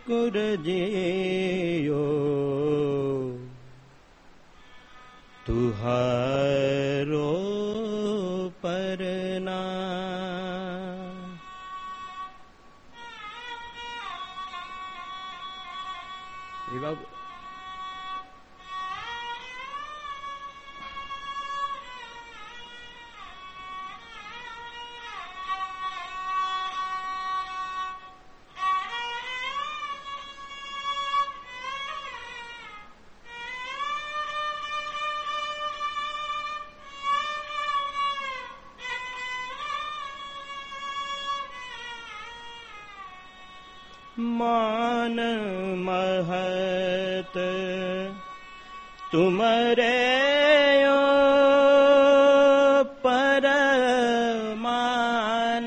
ठाकुर जियो तुहारो परना। मान महत तुमरे पर मान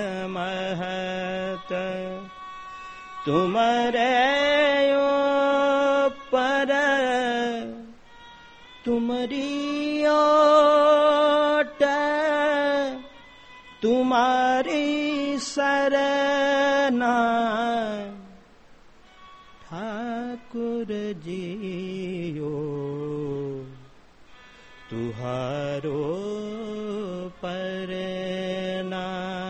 महत तुमरे पर तुमरी ओट तुम्हारी सरना। ठाकुर जियो तुहारो परना।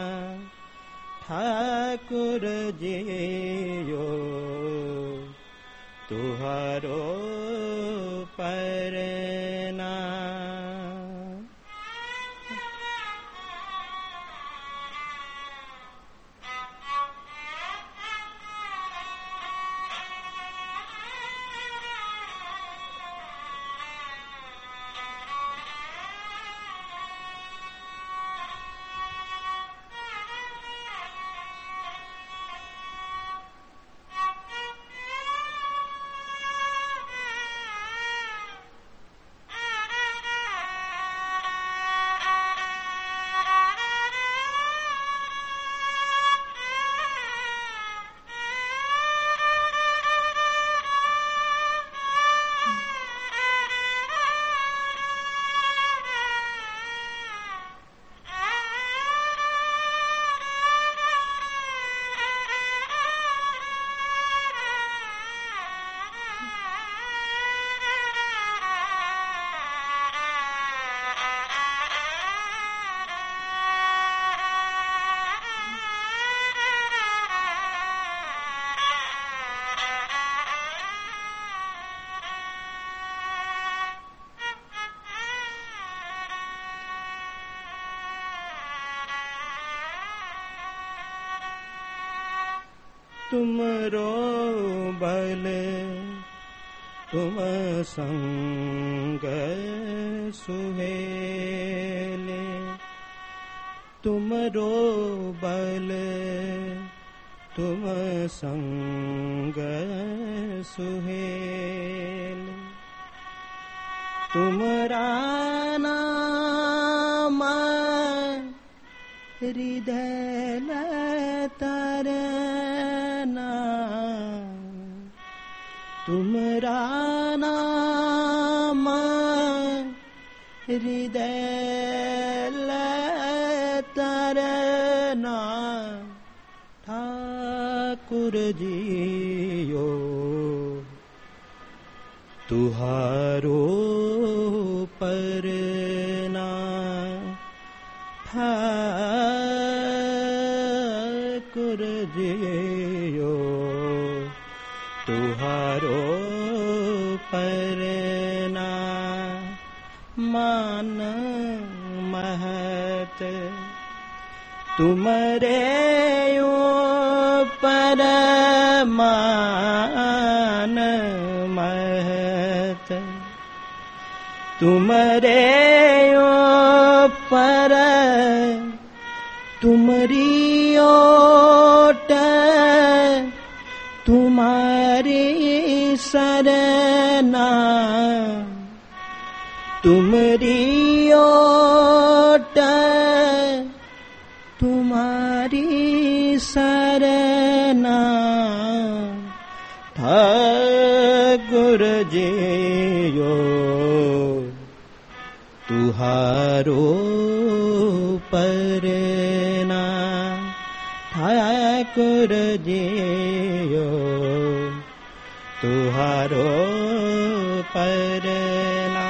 ठाकुर जियो तुहारो परना। तुमरो बल तुम संग सुहेले। तुमरो बल तुम संग सुहेले। तुमरा नाम हृदय तरना। तुमरा नाम हृदय तरना। ठाकुर जियो तुहारो परना। ठाकुर जियो तुहारो परना। मान महत तुमरे पर मान महत तुमरे पर तुमरी ओट तुम्हारी सरना। तुमरी ओट तुम्हारी सरना। ठाकुर जियो तुहारो परना। ठाकुर जियो तुहारो परना।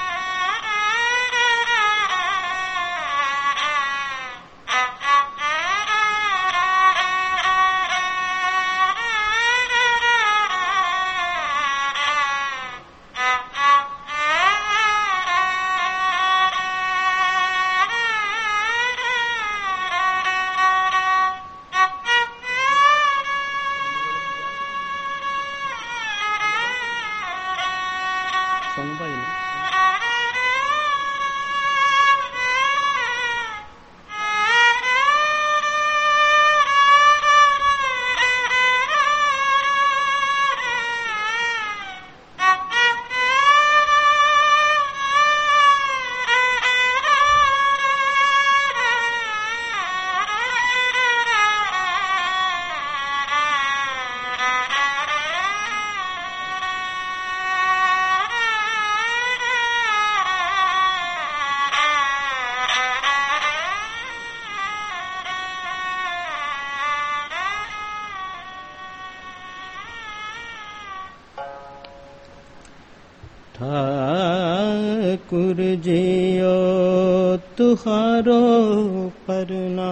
ठाकुर जियो तुहारो परना।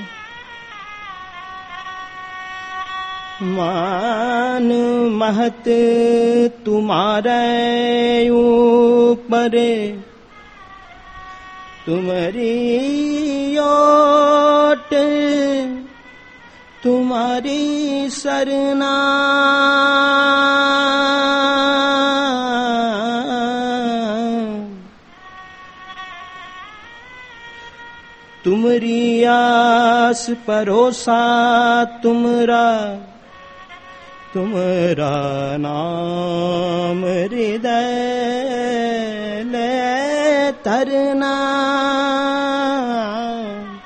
मान महत तुम्हारे ऊपर तुम्हारी ओट तुम्हारी सरना। तुमरी आस परोसा तुमरा नाम हृदय ले तरना।